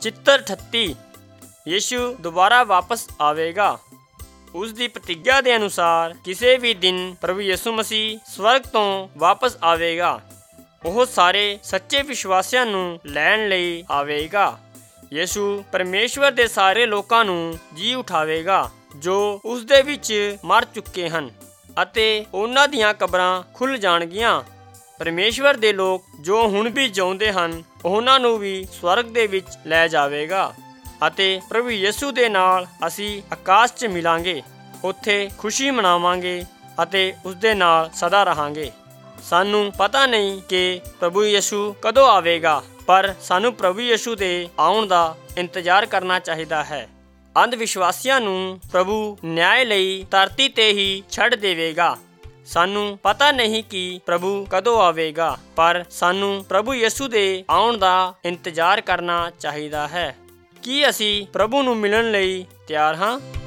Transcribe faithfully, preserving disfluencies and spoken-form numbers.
ਚਿੱਤਰ ਅਠੱਤੀ ਯਿਸੂ ਦੁਬਾਰਾ ਵਾਪਸ ਆਵੇਗਾ। ਉਸ ਦੀ ਪ੍ਰਤਿੱਗਿਆ ਦੇ ਅਨੁਸਾਰ ਕਿਸੇ ਵੀ ਦਿਨ ਪ੍ਰਭੂ ਯਿਸੂ ਮਸੀਹ ਸਵਰਗ ਤੋਂ ਵਾਪਸ ਆਵੇਗਾ। ਉਹ ਸਾਰੇ ਸੱਚੇ ਵਿਸ਼ਵਾਸੀਆਂ ਨੂੰ ਲੈਣ ਲਈ ਆਵੇਗਾ। ਯਿਸੂ ਪਰਮੇਸ਼ਵਰ ਦੇ ਸਾਰੇ ਲੋਕਾਂ ਨੂੰ ਜੀ ਉਠਾਵੇਗਾ ਜੋ ਉਸ ਦੇ ਵਿੱਚ ਮਰ ਚੁੱਕੇ ਹਨ, ਅਤੇ ਉਹਨਾਂ ਦੀਆਂ ਕਬਰਾਂ ਖੁੱਲ੍ਹ ਜਾਣਗੀਆਂ। ਪਰਮੇਸ਼ਵਰ ਦੇ ਲੋਕ ਜੋ ਹੁਣ ਵੀ ਜਿਉਂਦੇ ਹਨ ਉਹਨਾਂ ਨੂੰ ਵੀ ਸਵਰਗ ਦੇ ਵਿੱਚ ਲੈ ਜਾਵੇਗਾ, ਅਤੇ ਪ੍ਰਭੂ ਯਿਸੂ ਦੇ ਨਾਲ ਅਸੀਂ ਆਕਾਸ਼ 'ਚ ਮਿਲਾਂਗੇ। ਉੱਥੇ ਖੁਸ਼ੀ ਮਨਾਵਾਂਗੇ ਅਤੇ ਉਸ ਦੇ ਨਾਲ ਸਦਾ ਰਹਾਂਗੇ। ਸਾਨੂੰ ਪਤਾ ਨਹੀਂ ਕਿ ਪ੍ਰਭੂ ਯਿਸੂ ਕਦੋਂ ਆਵੇਗਾ, ਪਰ ਸਾਨੂੰ ਪ੍ਰਭੂ ਯਿਸੂ ਦੇ ਆਉਣ ਦਾ ਇੰਤਜ਼ਾਰ ਕਰਨਾ ਚਾਹੀਦਾ ਹੈ। ਅੰਧ ਵਿਸ਼ਵਾਸੀਆਂ ਨੂੰ ਪ੍ਰਭੂ ਨਿਆਂ ਲਈ ਧਰਤੀ 'ਤੇ ਹੀ ਛੱਡ ਦੇਵੇਗਾ। ਸਾਨੂੰ ਪਤਾ ਨਹੀਂ ਕਿ ਪ੍ਰਭੂ ਕਦੋਂ ਆਵੇਗਾ, ਪਰ ਸਾਨੂੰ ਪ੍ਰਭੂ ਯਿਸੂ ਦੇ ਆਉਣ ਦਾ ਇੰਤਜ਼ਾਰ ਕਰਨਾ ਚਾਹੀਦਾ ਹੈ। ਕੀ ਅਸੀਂ ਪ੍ਰਭੂ ਨੂੰ ਮਿਲਣ ਲਈ ਤਿਆਰ ਹਾਂ?